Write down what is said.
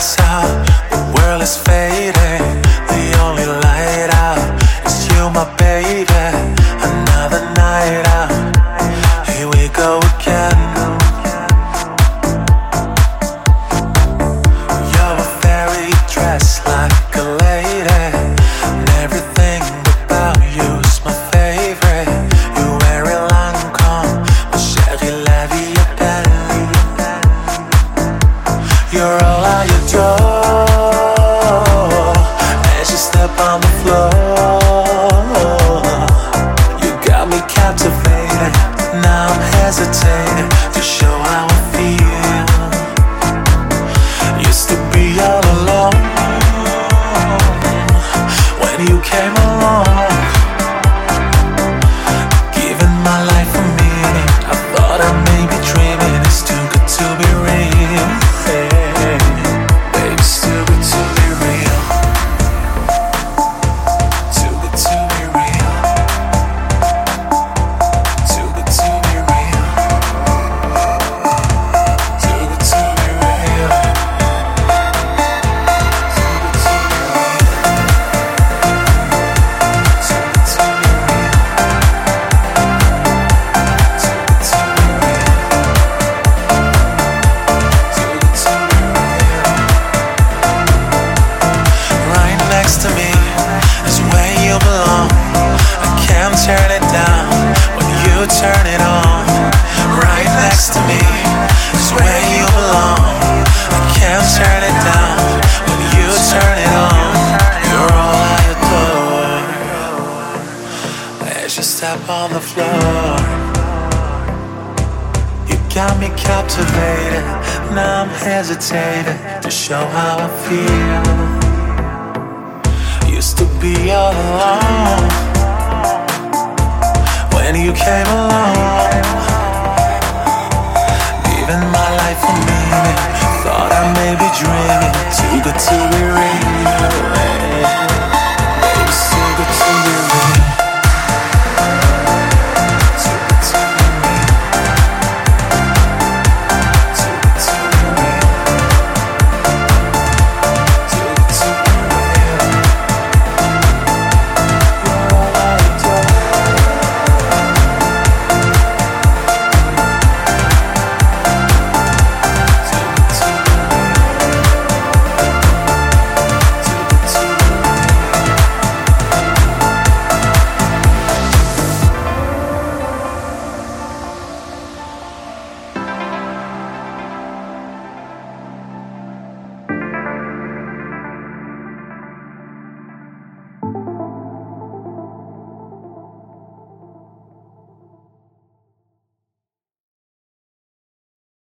lights out, the world is fading. The only light out is you, my baby. Another night out, here we go again. You're a fairy dressed like a lady, and everything about you's my favorite. You wear it Lancome, ma chérie, la vie est belle. You're all I adore as you step on the floor. You got me captivated, now I'm hesitating to show how I feel. Used to be all alone when you came along, giving my life a meaning. I thought I may be dreaming, it's too good to be real. Baby, it's too good to be real. Too good to be real. Too good to be real. Too good to be real. Right next to me is where you belong. I can't turn it down when you turn it on. Right next to me is where you belong. I can't turn it down when you turn it on. You're all I adore as you step on the floor. You got me captivated, now I'm hesitating to show how I feel. Used to be all alone when you came along, giving my life a meaning. Thought I may be dreaming, too good to be real.